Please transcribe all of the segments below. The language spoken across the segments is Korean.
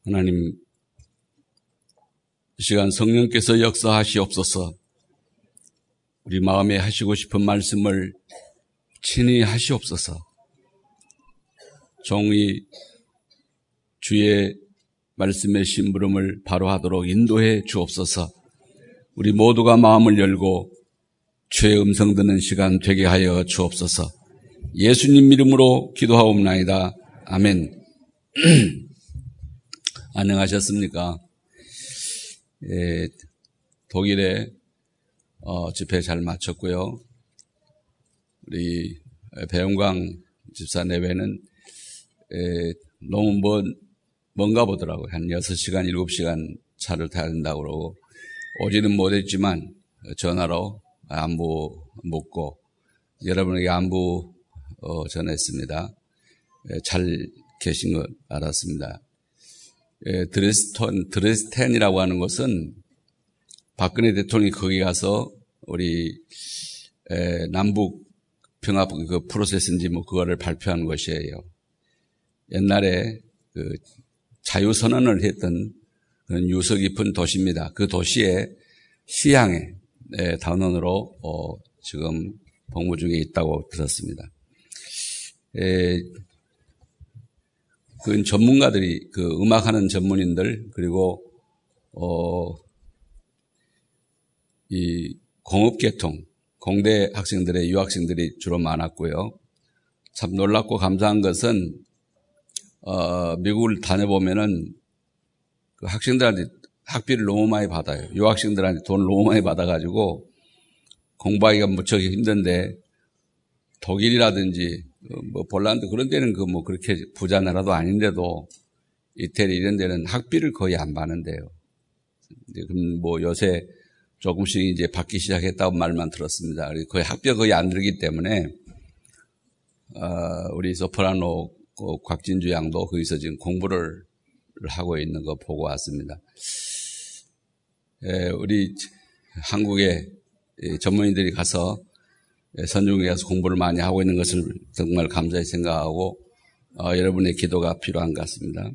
하나님, 이 시간 성령께서 역사하시옵소서. 우리 마음에 하시고 싶은 말씀을 친히 하시옵소서. 종이 주의 말씀의 심부름을 바로 하도록 인도해 주옵소서. 우리 모두가 마음을 열고 주의 음성 듣는 시간 되게 하여 주옵소서. 예수님 이름으로 기도하옵나이다. 아멘. 안녕하셨습니까? 독일에 집회 잘 마쳤고요. 우리 배영광 집사 내외는 너무 먼가 보더라고요. 한 6시간, 7시간 차를 타야 된다고 그러고 오지는 못했지만 전화로 안부 묻고 여러분에게 안부 전했습니다. 잘 계신 것 알았습니다. 드레스텐이라고 하는 것은 박근혜 대통령이 거기 가서 우리 남북 평화 그 프로세스인지 뭐 그거를 발표한 것이에요. 옛날에 그 자유선언을 했던 그런 유서 깊은 도시입니다. 그 도시의 시향의 단원으로 지금 복무 중에 있다고 들었습니다. 그 전문가들이 그 음악하는 전문인들 그리고 이 공업계통 공대 학생들의 유학생들이 주로 많았고요. 참 놀랍고 감사한 것은 미국을 다녀보면은 그 학생들한테 학비를 너무 많이 받아요. 유학생들한테 돈을 너무 많이 받아가지고 공부하기가 무척 힘든데 독일이라든지 뭐 폴란드 그런 데는 그 뭐 그렇게 부자 나라도 아닌데도 이태리 이런 데는 학비를 거의 안 받는데요. 뭐 요새 조금씩 이제 받기 시작했다고 말만 들었습니다. 거의 학비가 거의 안 들기 때문에 우리 소프라노 곽진주 양도 거기서 지금 공부를 하고 있는 거 보고 왔습니다. 우리 한국의 전문인들이 가서 선중에 가서 공부를 많이 하고 있는 것을 정말 감사히 생각하고 여러분의 기도가 필요한 것 같습니다.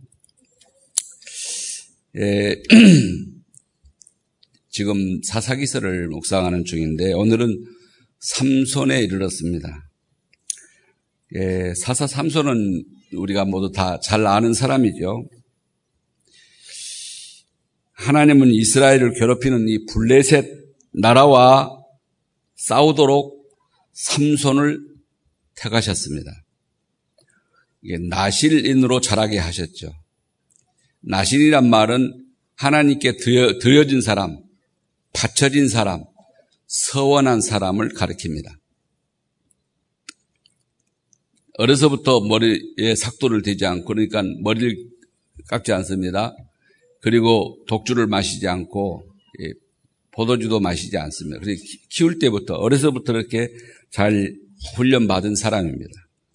지금 사사기서를 묵상하는 중인데 오늘은 삼손에 이르렀습니다. 사사 삼손은 우리가 모두 다 잘 아는 사람이죠. 하나님은 이스라엘을 괴롭히는 이 블레셋 나라와 싸우도록 삼손을 택하셨습니다. 이게 나실인으로 자라게 하셨죠. 나실이란 말은 하나님께 드려진 사람, 바쳐진 사람, 서원한 사람을 가리킵니다. 어려서부터 머리에 삭도를 대지 않고 그러니까 머리를 깎지 않습니다. 그리고 독주를 마시지 않고 포도주도 마시지 않습니다. 그래서 키울 때부터 어려서부터 이렇게 잘 훈련받은 사람입니다.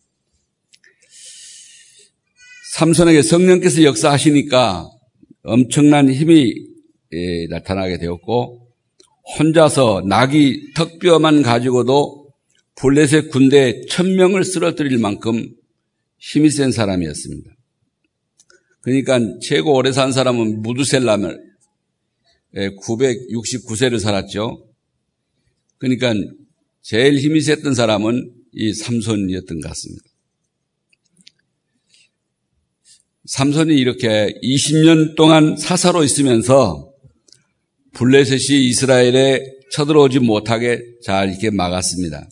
삼손에게 성령께서 역사하시니까 엄청난 힘이 나타나게 되었고 혼자서 나귀 턱뼈만 가지고도 블레셋 군대 1000명을 쓰러뜨릴 만큼 힘이 센 사람이었습니다. 그러니까 최고 오래 산 사람은 무두셀람을 969세를 살았죠. 그러니까 제일 힘이 셌던 사람은 이 삼손이었던 것 같습니다. 삼손이 이렇게 20년 동안 사사로 있으면서 블레셋이 이스라엘에 쳐들어오지 못하게 잘 이렇게 막았습니다.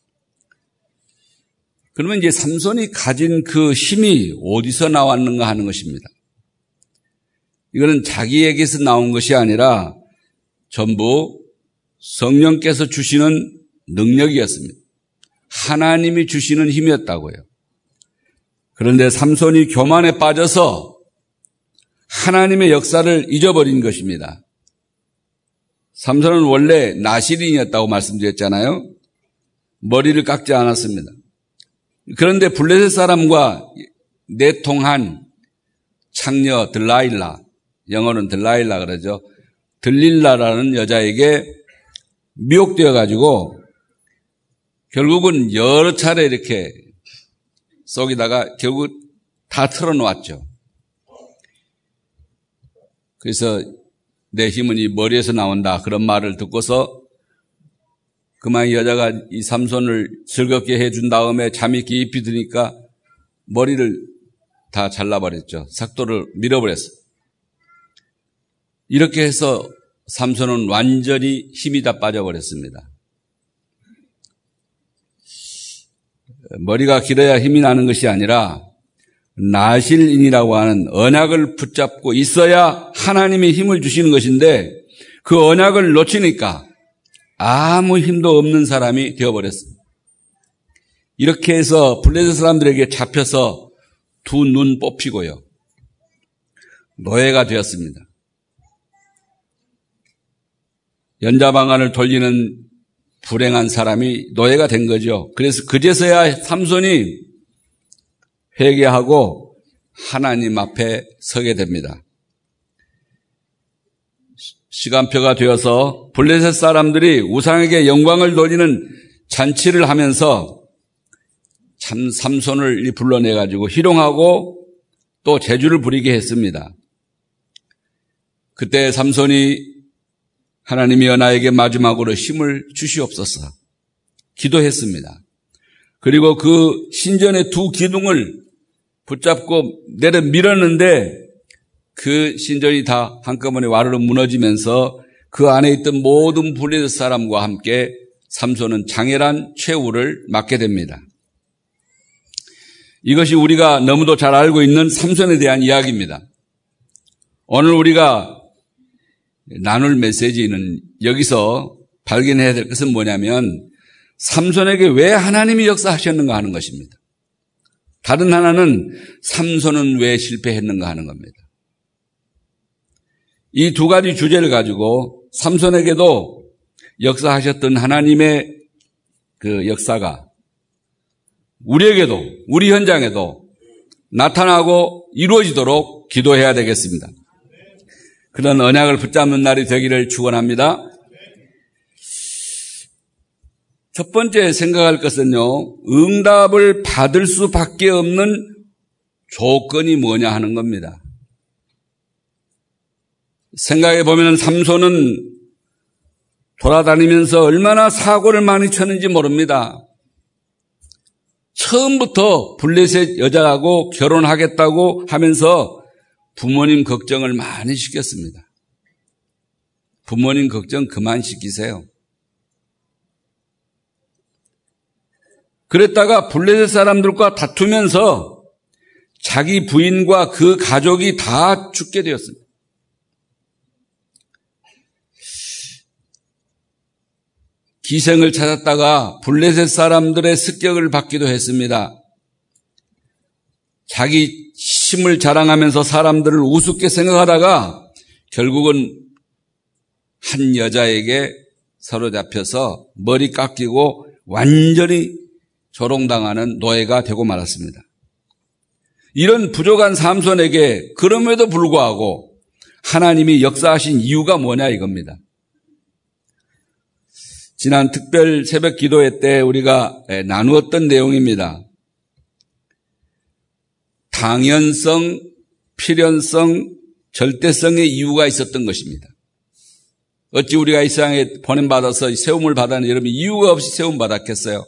그러면 이제 삼손이 가진 그 힘이 어디서 나왔는가 하는 것입니다. 이거는 자기에게서 나온 것이 아니라 전부 성령께서 주시는 능력이었습니다. 하나님이 주시는 힘이었다고요. 그런데 삼손이 교만에 빠져서 하나님의 역사를 잊어버린 것입니다. 삼손은 원래 나실인이었다고 말씀드렸잖아요. 머리를 깎지 않았습니다. 그런데 블레셋 사람과 내통한 창녀 들라일라, 영어는 들라일라 그러죠. 들릴라라는 여자에게 미혹되어 가지고 결국은 여러 차례 이렇게 속이다가 결국 다 털어놓았죠. 그래서 내 힘은 이 머리에서 나온다. 그런 말을 듣고서 그만 이 여자가 이 삼손을 즐겁게 해준 다음에 잠이 깊이 드니까 머리를 다 잘라버렸죠. 삭도를 밀어버렸어요. 이렇게 해서 삼손은 완전히 힘이 다 빠져버렸습니다. 머리가 길어야 힘이 나는 것이 아니라 나실인이라고 하는 언약을 붙잡고 있어야 하나님이 힘을 주시는 것인데 그 언약을 놓치니까 아무 힘도 없는 사람이 되어버렸습니다. 이렇게 해서 블레셋 사람들에게 잡혀서 두 눈 뽑히고요. 노예가 되었습니다. 연자방안을 돌리는 불행한 사람이 노예가 된 거죠. 그래서 그제서야 삼손이 회개하고 하나님 앞에 서게 됩니다. 시간표가 되어서 블레셋 사람들이 우상에게 영광을 돌리는 잔치를 하면서 참 삼손을 불러내가지고 희롱하고 또 제주를 부리게 했습니다. 그때 삼손이 하나님이여 나에게 마지막으로 힘을 주시옵소서 기도했습니다. 그리고 그 신전의 두 기둥을 붙잡고 내려 밀었는데 그 신전이 다 한꺼번에 와르르 무너지면서 그 안에 있던 모든 블레셋 사람과 함께 삼손은 장렬한 최후를 맞게 됩니다. 이것이 우리가 너무도 잘 알고 있는 삼손에 대한 이야기입니다. 오늘 우리가 나눌 메시지는 여기서 발견해야 될 것은 뭐냐면 삼손에게 왜 하나님이 역사하셨는가 하는 것입니다. 다른 하나는 삼손은 왜 실패했는가 하는 겁니다. 이 두 가지 주제를 가지고 삼손에게도 역사하셨던 하나님의 그 역사가 우리에게도 우리 현장에도 나타나고 이루어지도록 기도해야 되겠습니다. 그런 언약을 붙잡는 날이 되기를 축원합니다. 첫 번째 생각할 것은요, 응답을 받을 수밖에 없는 조건이 뭐냐 하는 겁니다. 생각해 보면 삼손은 돌아다니면서 얼마나 사고를 많이 쳤는지 모릅니다. 처음부터 블레셋 여자하고 결혼하겠다고 하면서 부모님 걱정을 많이 시켰습니다. 부모님 걱정 그만 시키세요. 그랬다가 블레셋 사람들과 다투면서 자기 부인과 그 가족이 다 죽게 되었습니다. 기생을 찾았다가 블레셋 사람들의 습격을 받기도 했습니다. 자기 힘을 자랑하면서 사람들을 우습게 생각하다가 결국은 한 여자에게 사로잡혀서 머리 깎이고 완전히 조롱당하는 노예가 되고 말았습니다. 이런 부족한 삼손에게 그럼에도 불구하고 하나님이 역사하신 이유가 뭐냐 이겁니다. 지난 특별 새벽 기도회 때 우리가 나누었던 내용입니다. 당연성, 필연성, 절대성의 이유가 있었던 것입니다. 어찌 우리가 이 세상에 보냄받아서 세움을 받았는지 여러분 이유가 없이 세움 받았겠어요?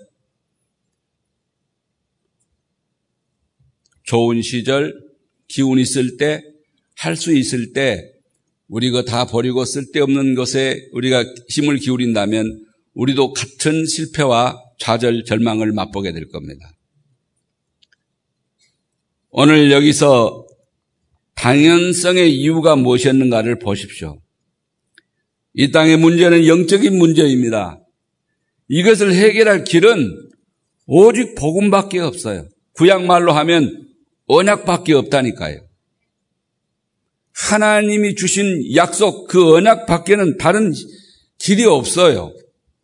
좋은 시절, 기운 있을 때, 할 수 있을 때 우리 거 다 버리고 쓸데없는 것에 우리가 힘을 기울인다면 우리도 같은 실패와 좌절, 절망을 맛보게 될 겁니다. 오늘 여기서 당연성의 이유가 무엇이었는가를 보십시오. 이 땅의 문제는 영적인 문제입니다. 이것을 해결할 길은 오직 복음밖에 없어요. 구약말로 하면 언약밖에 없다니까요. 하나님이 주신 약속, 그 언약밖에는 다른 길이 없어요.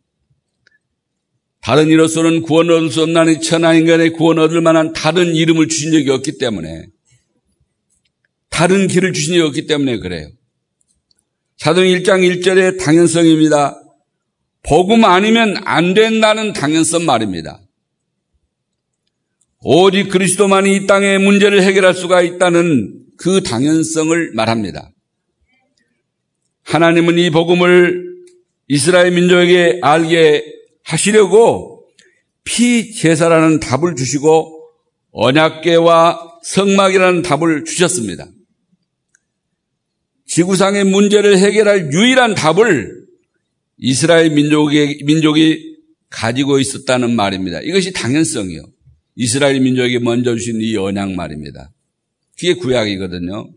다른 이로서는 구원 얻을 수 없나니 천하 인간의 구원 얻을 만한 다른 이름을 주신 적이 없기 때문에, 다른 길을 주신 적이 없기 때문에 그래요. 사도행 1장 1절의 당연성입니다. 복음 아니면 안 된다는 당연성 말입니다. 오직 그리스도만이 이 땅의 문제를 해결할 수가 있다는 그 당연성을 말합니다. 하나님은 이 복음을 이스라엘 민족에게 알게 하시려고 피제사라는 답을 주시고 언약궤와 성막이라는 답을 주셨습니다. 지구상의 문제를 해결할 유일한 답을 이스라엘 민족이 가지고 있었다는 말입니다. 이것이 당연성이요. 이스라엘 민족에게 먼저 주신 이 언약 말입니다. 그게 구약이거든요.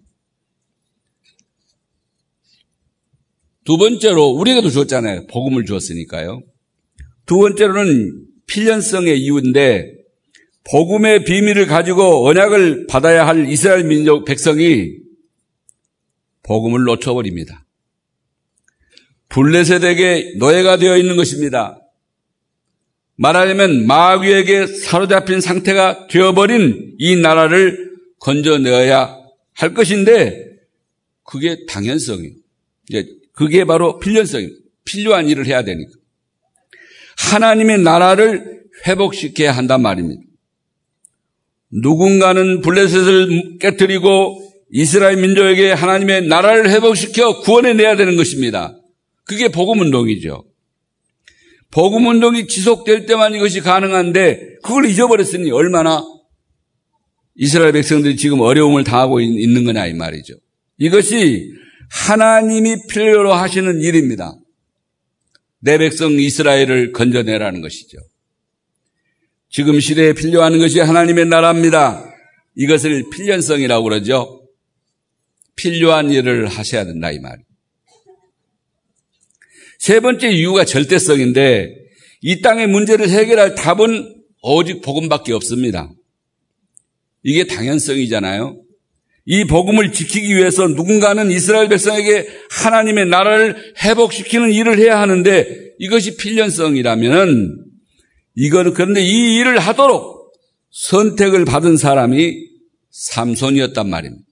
두 번째로 우리에게도 줬잖아요. 복음을 주었으니까요. 두 번째로는 필연성의 이유인데 복음의 비밀을 가지고 언약을 받아야 할 이스라엘 민족 백성이 복음을 놓쳐버립니다. 블레셋에게 노예가 되어 있는 것입니다. 말하자면 마귀에게 사로잡힌 상태가 되어버린 이 나라를 건져내어야 할 것인데 그게 당연성이에요. 그게 바로 필연성입니다. 필요한 일을 해야 되니까. 하나님의 나라를 회복시켜야 한단 말입니다. 누군가는 블레셋을 깨뜨리고 이스라엘 민족에게 하나님의 나라를 회복시켜 구원해내야 되는 것입니다. 그게 복음운동이죠. 복음운동이 지속될 때만 이것이 가능한데 그걸 잊어버렸으니 얼마나 이스라엘 백성들이 지금 어려움을 당하고 있는 거냐 이 말이죠. 이것이 하나님이 필요로 하시는 일입니다. 내 백성 이스라엘을 건져내라는 것이죠. 지금 시대에 필요한 것이 하나님의 나라입니다. 이것을 필연성이라고 그러죠. 필요한 일을 하셔야 된다 이 말이에요. 세 번째 이유가 절대성인데 이 땅의 문제를 해결할 답은 오직 복음밖에 없습니다. 이게 당연성이잖아요. 이 복음을 지키기 위해서 누군가는 이스라엘 백성에게 하나님의 나라를 회복시키는 일을 해야 하는데 이것이 필연성이라면 이거는 그런데 이 일을 하도록 선택을 받은 사람이 삼손이었단 말입니다.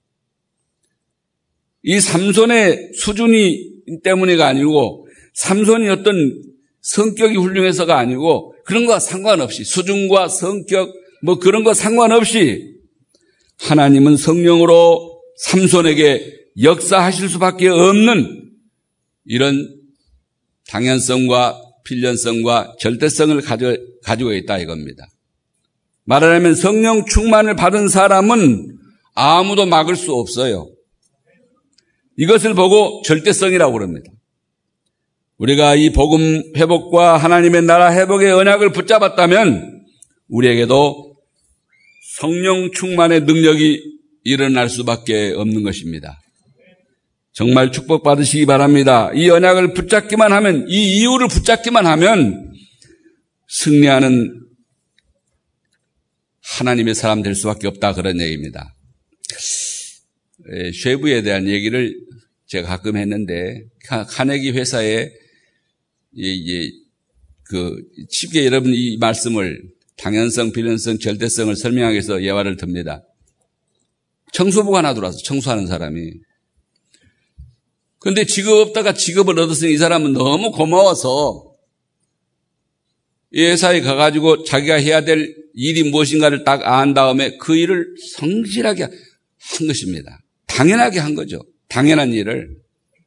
이 삼손의 수준이 때문에가 아니고 삼손이 어떤 성격이 훌륭해서가 아니고 그런 거와 상관없이 수준과 성격 뭐 그런 거 상관없이 하나님은 성령으로 삼손에게 역사하실 수밖에 없는 이런 당연성과 필연성과 절대성을 가지고 있다 이겁니다. 말하자면 성령 충만을 받은 사람은 아무도 막을 수 없어요. 이것을 보고 절대성이라고 그럽니다. 우리가 이 복음 회복과 하나님의 나라 회복의 언약을 붙잡았다면 우리에게도 성령 충만의 능력이 일어날 수밖에 없는 것입니다. 정말 축복받으시기 바랍니다. 이 언약을 붙잡기만 하면, 이 이유를 붙잡기만 하면 승리하는 하나님의 사람 될 수밖에 없다 그런 얘기입니다. 쉐부에 대한 얘기를 제가 가끔 했는데 카네기 회사에 쉽게 여러분 이 말씀을 당연성, 필연성, 절대성을 설명하기 위해서 예화를 듭니다. 청소부가 하나 들어와서 청소하는 사람이. 그런데 직업 없다가 직업을 얻었으니 이 사람은 너무 고마워서 이 회사에 가가지고 자기가 해야 될 일이 무엇인가를 딱 안 다음에 그 일을 성실하게 한 것입니다. 당연하게 한 거죠. 당연한 일을.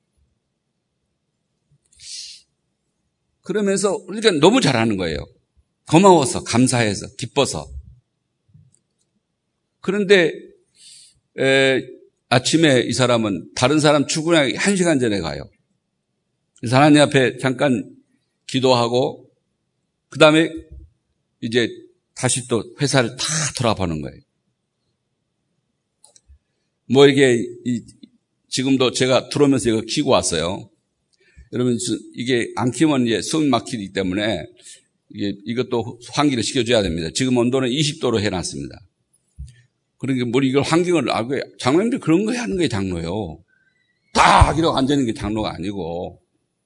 그러면서 그러니까 너무 잘하는 거예요. 고마워서, 감사해서, 기뻐서. 그런데 아침에 이 사람은 다른 사람 출근하기 1시간 전에 가요. 하나님 앞에 잠깐 기도하고 그 다음에 이제 다시 또 회사를 다 돌아보는 거예요. 뭐 이게 지금도 제가 들어오면서 이거 키고 왔어요. 여러분 이게 안 키면 이제 숨 막히기 때문에 이것도 환기를 시켜줘야 됩니다. 지금 온도는 20도로 해놨습니다. 그러니까 뭐 이걸 환경을 알고 장로님들이 그런 거 하는 게 장로요. 딱 이러고 앉아있는 게 장로가 아니고.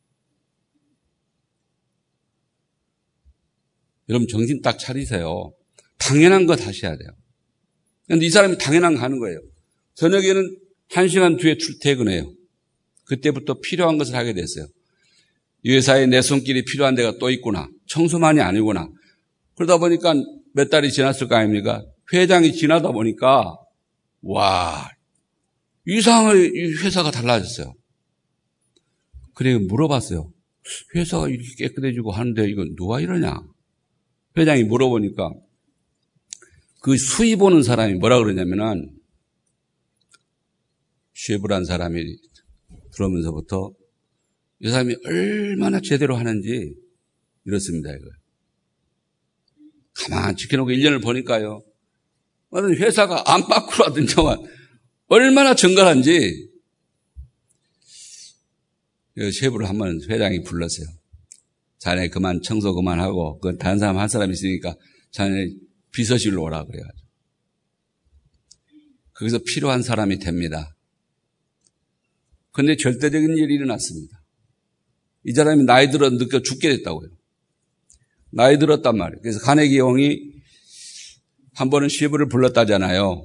여러분 정신 딱 차리세요. 당연한 거 다시 해야 돼요. 그런데 이 사람이 당연한 거 하는 거예요. 저녁에는 1시간 뒤에 출퇴근해요. 그때부터 필요한 것을 하게 됐어요. 이 회사에 내 손길이 필요한 데가 또 있구나. 청소만이 아니구나. 그러다 보니까 몇 달이 지났을 거 아닙니까? 회장이 지나다 보니까 와 이상하게 이 회사가 달라졌어요. 그래 물어봤어요. 회사가 이렇게 깨끗해지고 하는데 이건 누가 이러냐? 회장이 물어보니까 그 수입 오는 사람이 뭐라 그러냐면은 쉐브란 사람이 들어오면서부터 이 사람이 얼마나 제대로 하는지 이렇습니다. 이거 가만히 지켜놓고 1년을 보니까요. 회사가 안팎으로 하든 정말 얼마나 정갈한지 쉐브를 한번 회장이 불렀어요. 자네 그만 청소 그만하고 그 다른 사람 한 사람 있으니까 자네 비서실로 오라 그래가지고 거기서 필요한 사람이 됩니다. 그런데 절대적인 일이 일어났습니다. 이 사람이 나이 들어 느껴 죽게 됐다고요. 나이 들었단 말이에요. 그래서 가네기 형이 한 번은 쉐브를 불렀다잖아요.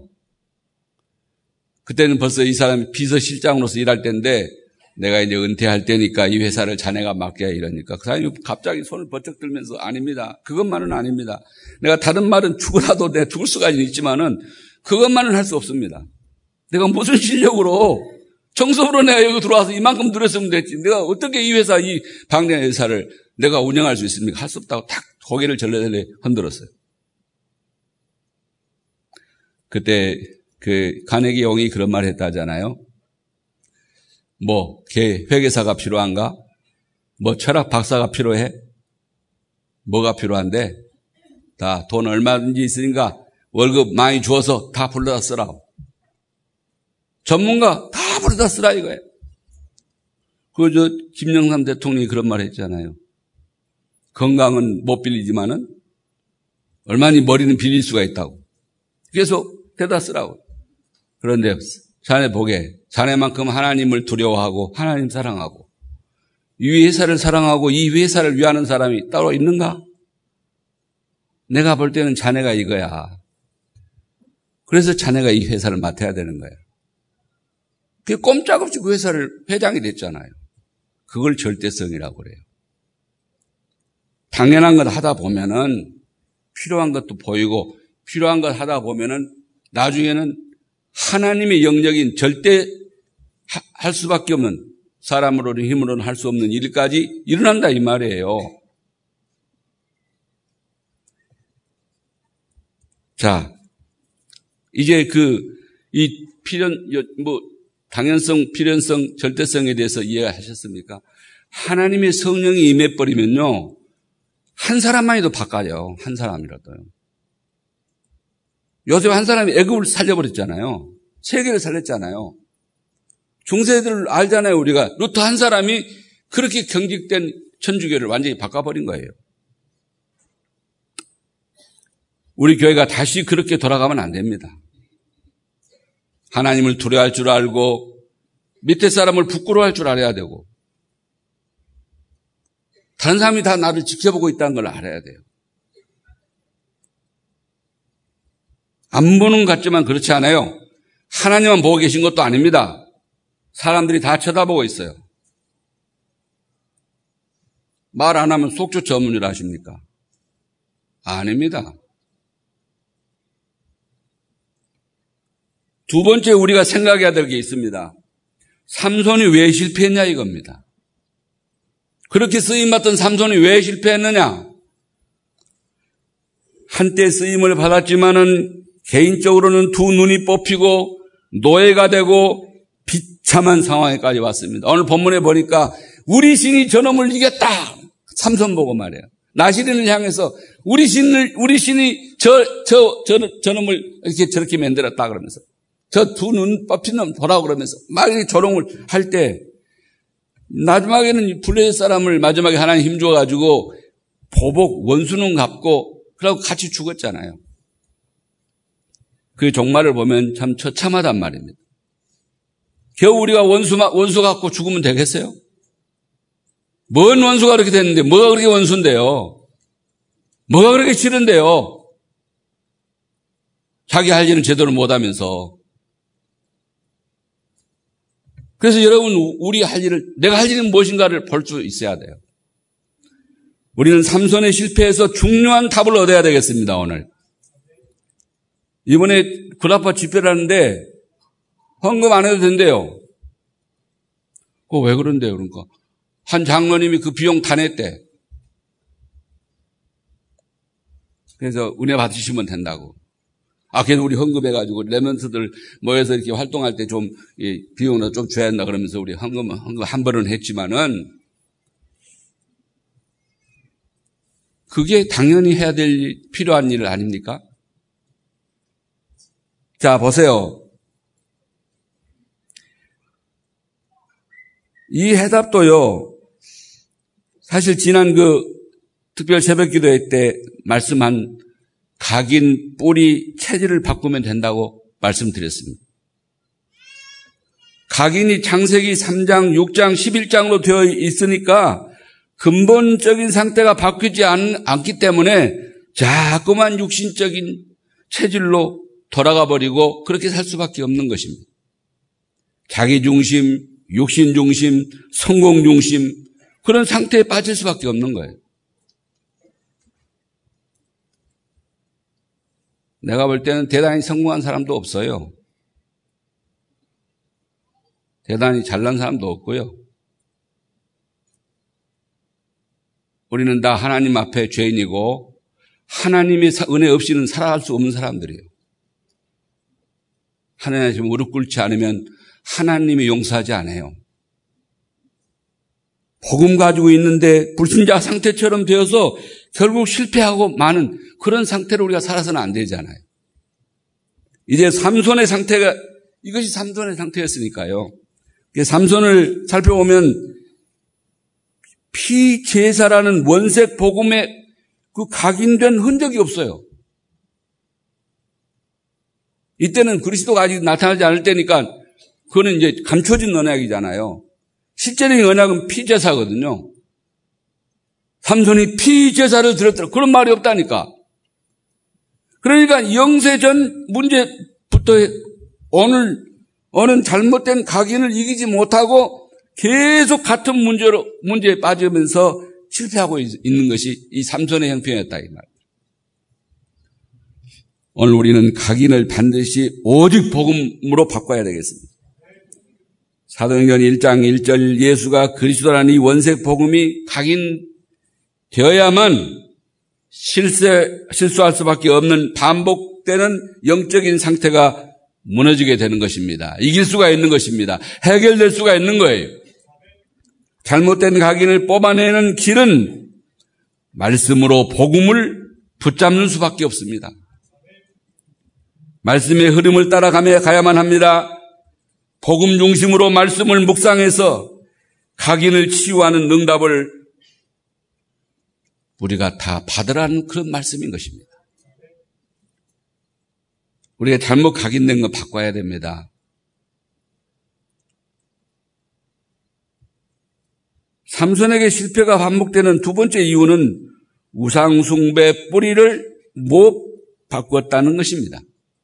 그때는 벌써 이 사람이 비서실장으로서 일할 때인데 내가 이제 은퇴할 때니까 이 회사를 자네가 맡게 이러니까 그 사람이 갑자기 손을 번쩍 들면서 아닙니다. 그것만은 아닙니다. 내가 다른 말은 죽으라도 내가 죽을 수가 있지만은 그것만은 할 수 없습니다. 내가 무슨 실력으로 청소부로 내가 여기 들어와서 이만큼 들었으면 됐지. 내가 어떻게 이 회사, 이 방대한 회사를 내가 운영할 수 있습니까? 할 수 없다고 탁 고개를 절레절레 흔들었어요. 그때 그 가네기 형이 그런 말을 했다잖아요. 뭐 회계사가 필요한가? 뭐 철학 박사가 필요해? 뭐가 필요한데? 다 돈 얼마든지 있으니까 월급 많이 주어서 다 불러다 쓰라. 전문가 다 불러다 쓰라 이거예요. 김영삼 대통령이 그런 말 했잖아요. 건강은 못 빌리지만은 얼마니 머리는 빌릴 수가 있다고. 계속 대다 쓰라고. 그런데 자네 보게 자네만큼 하나님을 두려워하고 하나님 사랑하고 이 회사를 사랑하고 이 회사를 위하는 사람이 따로 있는가? 내가 볼 때는 자네가 이거야. 그래서 자네가 이 회사를 맡아야 되는 거예요. 그 꼼짝없이 그 회사를 회장이 됐잖아요. 그걸 절대성이라고 그래요. 당연한 것 하다 보면은 필요한 것도 보이고 필요한 것 하다 보면은 나중에는 하나님의 영역인 절대 할 수밖에 없는 사람으로는 힘으로는 할 수 없는 일까지 일어난다 이 말이에요. 자, 이제 이 당연성, 필연성, 절대성에 대해서 이해하셨습니까? 하나님의 성령이 임해버리면요, 한 사람만이도 바꿔요. 한 사람이라도요. 요셉 한 사람이 애굽을 살려버렸잖아요. 세계를 살렸잖아요. 중세들을 알잖아요, 우리가. 루트 한 사람이 그렇게 경직된 천주교를 완전히 바꿔버린 거예요. 우리 교회가 다시 그렇게 돌아가면 안 됩니다. 하나님을 두려워할 줄 알고 밑에 사람을 부끄러워할 줄 알아야 되고 다른 사람이 다 나를 지켜보고 있다는 걸 알아야 돼요. 안 보는 것 같지만 그렇지 않아요. 하나님만 보고 계신 것도 아닙니다. 사람들이 다 쳐다보고 있어요. 말 안 하면 속초 전문을 하십니까? 아닙니다. 두 번째 우리가 생각해야 될 게 있습니다. 삼손이 왜 실패했냐 이겁니다. 그렇게 쓰임받던 삼손이 왜 실패했느냐? 한때 쓰임을 받았지만은 개인적으로는 두 눈이 뽑히고 노예가 되고 비참한 상황에까지 왔습니다. 오늘 본문에 보니까 우리 신이 저놈을 이겼다. 삼손 보고 말이에요. 나시린을 향해서 우리 신이 저놈을 이렇게 저렇게 만들었다 그러면서 저 두 눈 뽑힌 놈 보라고 그러면서 막 이렇게 조롱을 할 때 마지막에는 블레셋 사람을 마지막에 하나님 힘줘가지고 보복 원수는 갚고 그러고 같이 죽었잖아요. 그 종말을 보면 참 처참하단 말입니다. 겨우 우리가 원수 갖고 죽으면 되겠어요? 뭔 원수가 그렇게 됐는데 뭐가 그렇게 원수인데요? 뭐가 그렇게 싫은데요? 자기 할 일은 제대로 못하면서. 그래서 여러분 내가 할 일은 무엇인가를 볼 수 있어야 돼요. 우리는 삼손의 실패에서 중요한 답을 얻어야 되겠습니다. 오늘 이번에 구라파 집회를 하는데 헌금 안 해도 된대요. 그거 왜 그런데요? 그러니까 한 장로님이 그 비용 다 냈대. 그래서 은혜 받으시면 된다고. 그래도 우리 헌금해가지고 레몬트들 모여서 이렇게 활동할 때 좀 비용을 좀 줘야 한다 그러면서 우리 헌금 한 번은 했지만은 그게 당연히 해야 될 필요한 일 아닙니까? 자, 보세요. 이 해답도요, 사실 지난 특별 새벽 기도회 때 말씀한 각인, 뿌리, 체질을 바꾸면 된다고 말씀드렸습니다. 각인이 창세기 3장, 6장, 11장으로 되어 있으니까 근본적인 상태가 바뀌지 않기 때문에 자꾸만 육신적인 체질로 돌아가 버리고 그렇게 살 수밖에 없는 것입니다. 자기 중심, 육신 중심, 성공 중심, 그런 상태에 빠질 수밖에 없는 거예요. 내가 볼 때는 대단히 성공한 사람도 없어요. 대단히 잘난 사람도 없고요. 우리는 다 하나님 앞에 죄인이고 하나님의 은혜 없이는 살아갈 수 없는 사람들이에요. 하나님 앞에 무릎 꿇지 않으면 하나님이 용서하지 않아요. 복음 가지고 있는데 불신자 상태처럼 되어서 결국 실패하고 마는 그런 상태로 우리가 살아서는 안 되잖아요. 이제 삼손의 상태가 이것이 삼손의 상태였으니까요. 삼손을 살펴보면 피제사라는 원색 복음에 그 각인된 흔적이 없어요. 이때는 그리스도가 아직 나타나지 않을 때니까 그거는 이제 감춰진 언약이잖아요. 실제적인 언약은 피제사거든요. 삼손이 피제사를 드렸더라. 그런 말이 없다니까. 그러니까 영세전 문제부터 오늘 잘못된 각인을 이기지 못하고 계속 같은 문제에 빠지면서 실패하고 있는 것이 이 삼손의 형편이었다 이 말. 오늘 우리는 각인을 반드시 오직 복음으로 바꿔야 되겠습니다. 사도행전 1장 1절 예수가 그리스도라는 이 원색 복음이 각인되어야만 실수할 수밖에 없는 반복되는 영적인 상태가 무너지게 되는 것입니다. 이길 수가 있는 것입니다. 해결될 수가 있는 거예요. 잘못된 각인을 뽑아내는 길은 말씀으로 복음을 붙잡는 수밖에 없습니다. 말씀의 흐름을 따라가야만 합니다. 복음 중심으로 말씀을 묵상해서 각인을 치유하는 응답을 우리가 다 받으라는 그런 말씀인 것입니다. 우리가 잘못 각인된 거 바꿔야 됩니다. 삼손에게 실패가 반복되는 두 번째 이유는 우상숭배 뿌리를 못 바꿨다는 것입니다.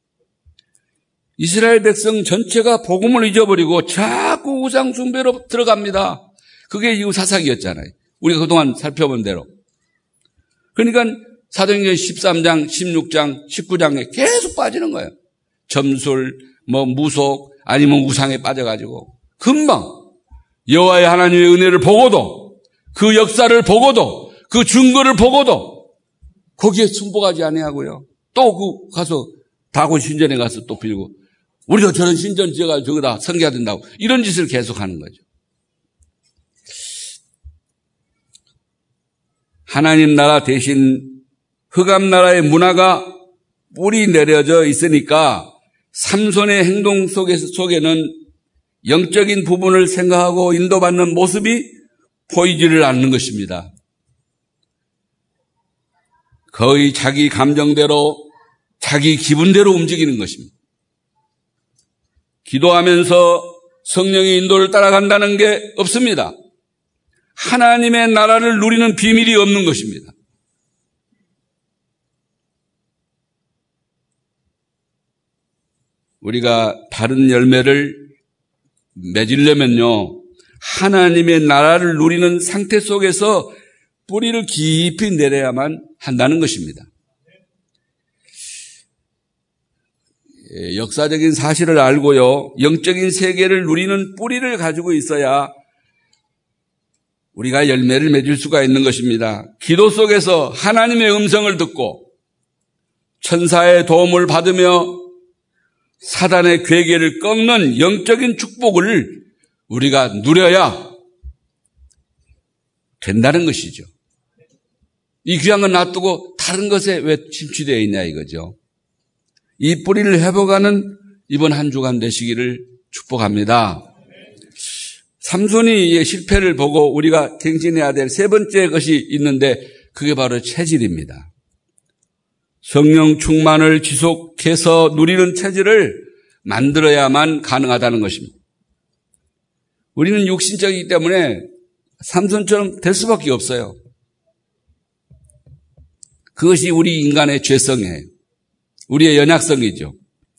이스라엘 백성 전체가 복음을 잊어버리고 자꾸 우상숭배로 들어갑니다. 그게 이후 사사기였잖아요. 우리가 그동안 살펴본 대로. 그러니까 사도행전 13장, 16장, 19장에 계속 빠지는 거예요. 점술, 무속, 아니면 우상에 빠져가지고 금방 여호와의 하나님의 은혜를 보고도 그 역사를 보고도 그 증거를 보고도 거기에 승복하지 아니하고요. 또 가서 다곤 신전에 가서 또 빌고 우리도 저런 신전 지어가지고 저거다 섬겨야 된다고 이런 짓을 계속하는 거죠. 하나님 나라 대신 흑암 나라의 문화가 뿌리 내려져 있으니까 삼손의 행동 속에는 영적인 부분을 생각하고 인도받는 모습이 보이지를 않는 것입니다. 거의 자기 감정대로 자기 기분대로 움직이는 것입니다. 기도하면서 성령의 인도를 따라간다는 게 없습니다. 하나님의 나라를 누리는 비밀이 없는 것입니다. 우리가 바른 열매를 맺으려면요, 하나님의 나라를 누리는 상태 속에서 뿌리를 깊이 내려야만 한다는 것입니다. 역사적인 사실을 알고요, 영적인 세계를 누리는 뿌리를 가지고 있어야 우리가 열매를 맺을 수가 있는 것입니다. 기도 속에서 하나님의 음성을 듣고 천사의 도움을 받으며 사단의 괴계를 꺾는 영적인 축복을 우리가 누려야 된다는 것이죠. 이 귀한 건 놔두고 다른 것에 왜 침투되어 있냐 이거죠. 이 뿌리를 회복하는 이번 한 주간 되시기를 축복합니다. 삼손이 실패를 보고 우리가 갱신해야 될 세 번째 것이 있는데 그게 바로 체질입니다. 성령 충만을 지속해서 누리는 체질을 만들어야만 가능하다는 것입니다. 우리는 육신적이기 때문에 삼손처럼 될 수밖에 없어요. 그것이 우리 인간의 죄성이에요. 우리의 연약성이죠.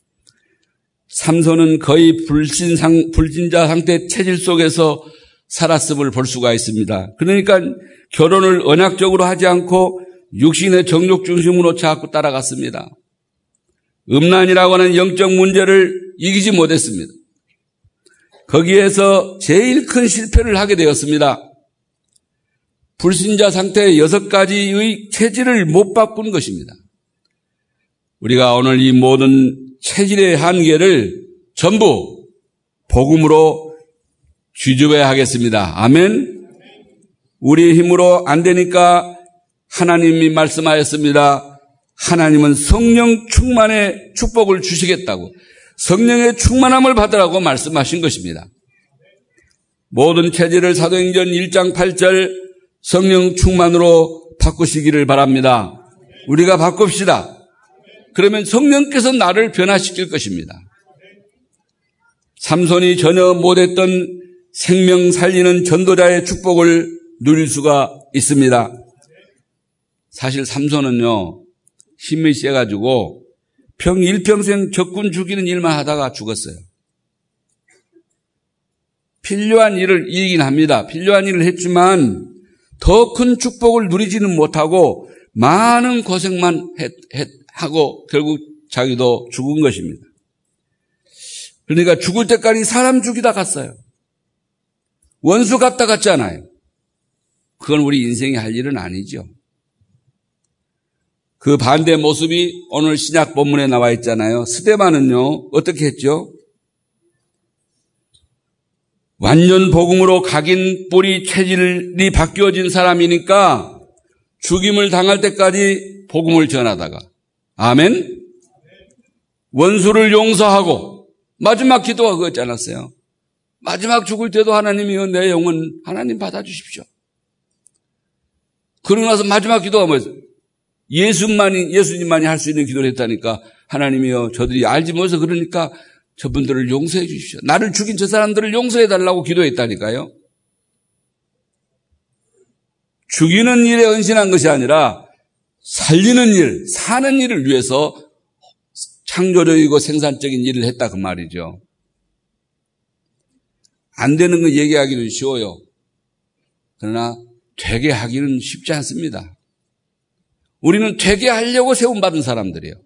삼손은 거의 불신자 상태 체질 속에서 살았음을 볼 수가 있습니다. 그러니까 결혼을 언약적으로 하지 않고 육신의 정욕 중심으로 자꾸 따라갔습니다. 음란이라고 하는 영적 문제를 이기지 못했습니다. 거기에서 제일 큰 실패를 하게 되었습니다. 불신자 상태의 6가지의 체질을 못 바꾼 것입니다. 우리가 오늘 이 모든 체질의 한계를 전부 복음으로 뒤집어야 하겠습니다. 아멘. 우리의 힘으로 안 되니까 하나님이 말씀하였습니다. 하나님은 성령 충만의 축복을 주시겠다고, 성령의 충만함을 받으라고 말씀하신 것입니다. 모든 체질을 사도행전 1장 8절 성령 충만으로 바꾸시기를 바랍니다. 우리가 바꿉시다. 그러면 성령께서 나를 변화시킬 것입니다. 삼손이 전혀 못했던 생명 살리는 전도자의 축복을 누릴 수가 있습니다. 사실 삼손은요, 힘이 세가지고 일평생 적군 죽이는 일만 하다가 죽었어요. 필요한 일을 이기긴 합니다. 필요한 일을 했지만 더 큰 축복을 누리지는 못하고 많은 고생만 하고 결국 자기도 죽은 것입니다. 그러니까 죽을 때까지 사람 죽이다 갔어요. 원수 갔다 갔잖아요. 그건 우리 인생이 할 일은 아니죠. 그 반대 모습이 오늘 신약 본문에 나와 있잖아요. 스데반은요, 어떻게 했죠? 완전 복음으로 각인 뿌리 체질이 바뀌어진 사람이니까 죽임을 당할 때까지 복음을 전하다가, 아멘? 원수를 용서하고 마지막 기도가 그거였지 않았어요? 마지막 죽을 때도 하나님이여 내 영혼 하나님 받아주십시오. 그러고 나서 마지막 기도가 뭐였어요? 예수님만이 할 수 있는 기도를 했다니까, 하나님이여 저들이 알지 못해서 그러니까 저분들을 용서해 주십시오. 나를 죽인 저 사람들을 용서해 달라고 기도했다니까요. 죽이는 일에 헌신한 것이 아니라 살리는 일, 사는 일을 위해서 창조적이고 생산적인 일을 했다 그 말이죠. 안 되는 거 얘기하기는 쉬워요. 그러나 되게 하기는 쉽지 않습니다. 우리는 되게 하려고 세움받은 사람들이에요.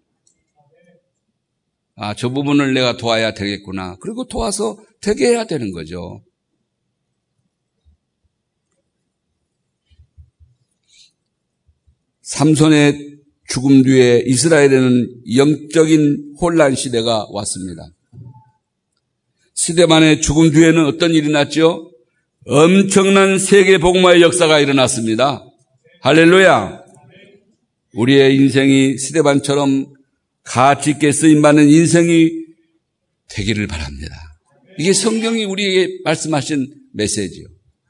아, 저 부분을 내가 도와야 되겠구나. 그리고 도와서 되게 해야 되는 거죠. 삼손의 죽음 뒤에 이스라엘에는 영적인 혼란 시대가 왔습니다. 스데반의 죽음 뒤에는 어떤 일이 났죠? 엄청난 세계 복음화의 역사가 일어났습니다. 할렐루야. 우리의 인생이 스데반처럼 가치 있게 쓰임받는 인생이 되기를 바랍니다. 이게 성경이 우리에게 말씀하신 메시지요.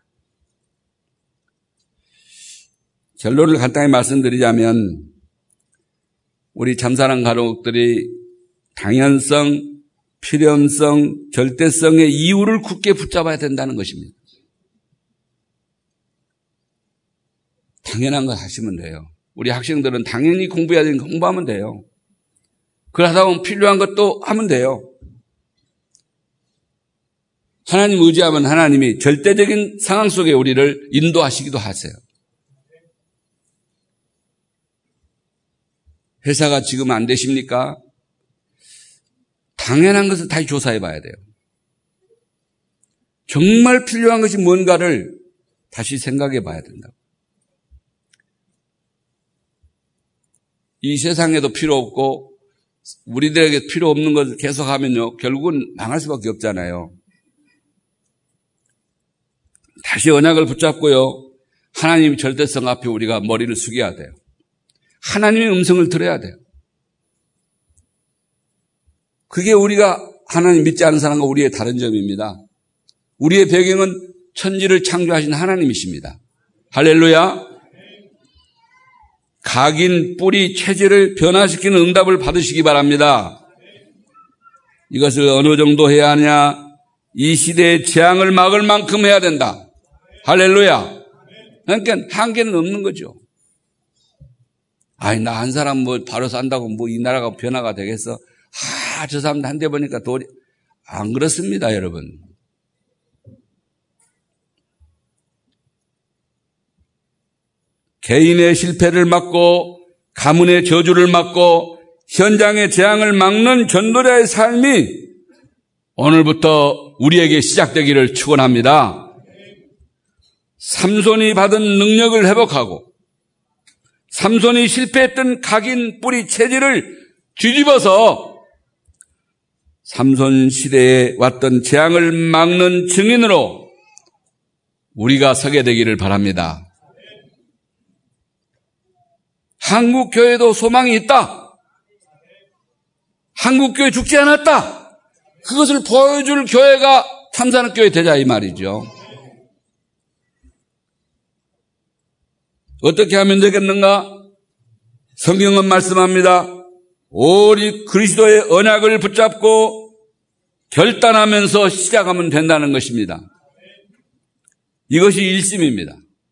결론을 간단히 말씀드리자면 우리 잠사랑 가족들이 당연성, 필연성, 절대성의 이유를 굳게 붙잡아야 된다는 것입니다. 당연한 거 하시면 돼요. 우리 학생들은 당연히 공부해야 되는 거 공부하면 돼요. 그러다 보면 필요한 것도 하면 돼요. 하나님 의지하면 하나님이 절대적인 상황 속에 우리를 인도하시기도 하세요. 회사가 지금 안 되십니까? 당연한 것을 다시 조사해 봐야 돼요. 정말 필요한 것이 뭔가를 다시 생각해 봐야 된다고. 이 세상에도 필요 없고 우리들에게 필요 없는 것을 계속하면요 결국은 망할 수밖에 없잖아요. 다시 언약을 붙잡고요 하나님 절대성 앞에 우리가 머리를 숙여야 돼요. 하나님의 음성을 들어야 돼요. 그게 우리가 하나님 믿지 않는 사람과 우리의 다른 점입니다. 우리의 배경은 천지를 창조하신 하나님이십니다. 할렐루야. 각인, 뿌리, 체질을 변화시키는 응답을 받으시기 바랍니다. 이것을 어느 정도 해야 하냐? 이 시대의 재앙을 막을 만큼 해야 된다. 할렐루야. 그러니까 한계는 없는 거죠. 아니, 나 한 사람 바로 산다고 이 나라가 변화가 되겠어? 저 사람 한 대 보니까 안 그렇습니다, 여러분. 개인의 실패를 막고 가문의 저주를 막고 현장의 재앙을 막는 전도자의 삶이 오늘부터 우리에게 시작되기를 축원합니다. 삼손이 받은 능력을 회복하고 삼손이 실패했던 각인 뿌리 체질을 뒤집어서 삼손 시대에 왔던 재앙을 막는 증인으로 우리가 서게 되기를 바랍니다. 한국 교회도 소망이 있다. 한국 교회 죽지 않았다. 그것을 보여줄 교회가 참사는 교회 되자 이 말이죠. 어떻게 하면 되겠는가? 성경은 말씀합니다. 오직 그리스도의 언약을 붙잡고 결단하면서 시작하면 된다는 것입니다. 이것이 일심입니다.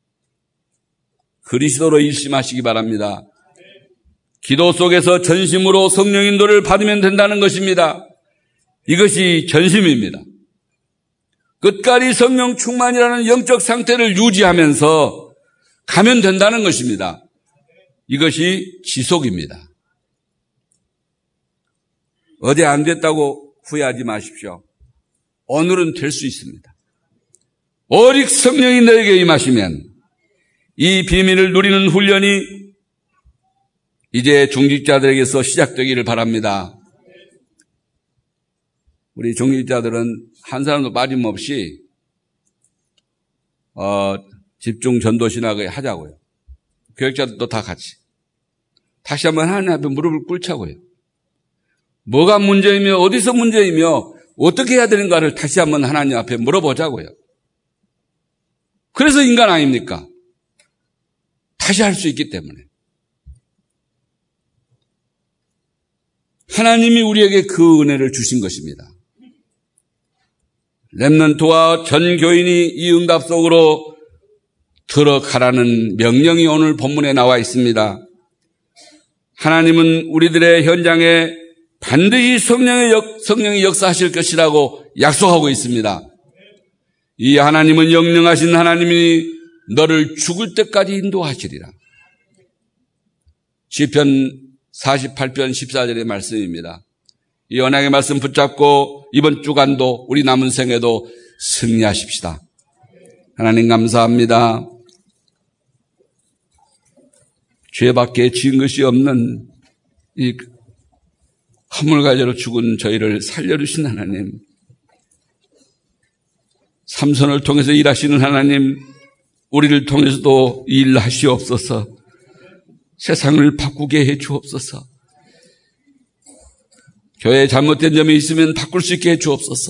그리스도로 일심하시기 바랍니다. 기도 속에서 전심으로 성령 인도를 받으면 된다는 것입니다. 이것이 전심입니다. 끝까지 성령 충만이라는 영적 상태를 유지하면서 가면 된다는 것입니다. 이것이 지속입니다. 어디 안 됐다고 후회하지 마십시오. 오늘은 될 수 있습니다. 오직 성령이 너에게 임하시면 이 비밀을 누리는 훈련이 이제 중직자들에게서 시작되기를 바랍니다. 우리 중직자들은 한 사람도 빠짐없이 집중 전도 신학을 하자고요. 교육자들도 다 같이. 다시 한번 하나님 앞에 무릎을 꿇자고요. 뭐가 문제이며 어디서 문제이며 어떻게 해야 되는가를 다시 한번 하나님 앞에 물어보자고요. 그래서 인간 아닙니까? 다시 할 수 있기 때문에. 하나님이 우리에게 그 은혜를 주신 것입니다. 렘넌트와 전 교인이 이 응답 속으로 들어가라는 명령이 오늘 본문에 나와 있습니다. 하나님은 우리들의 현장에 반드시 성령이 역사하실 것이라고 약속하고 있습니다. 이 하나님은 영능하신 하나님이 너를 죽을 때까지 인도하시리라. 시편 48편 14절의 말씀입니다. 이 언약의 말씀 붙잡고 이번 주간도 우리 남은 생에도 승리하십시다. 하나님 감사합니다. 죄밖에 지은 것이 없는 이 화물가지로 죽은 저희를 살려주신 하나님, 삼손을 통해서 일하시는 하나님, 우리를 통해서도 일하시옵소서. 세상을 바꾸게 해 주옵소서. 교회에 잘못된 점이 있으면 바꿀 수 있게 해 주옵소서.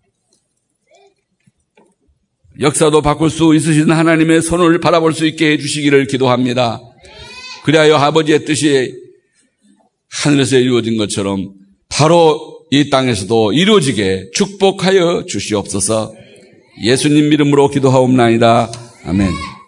역사도 바꿀 수 있으신 하나님의 손을 바라볼 수 있게 해 주시기를 기도합니다. 그리하여 아버지의 뜻이 하늘에서 이루어진 것처럼 바로 이 땅에서도 이루어지게 축복하여 주시옵소서. 예수님 이름으로 기도하옵나이다. 아멘.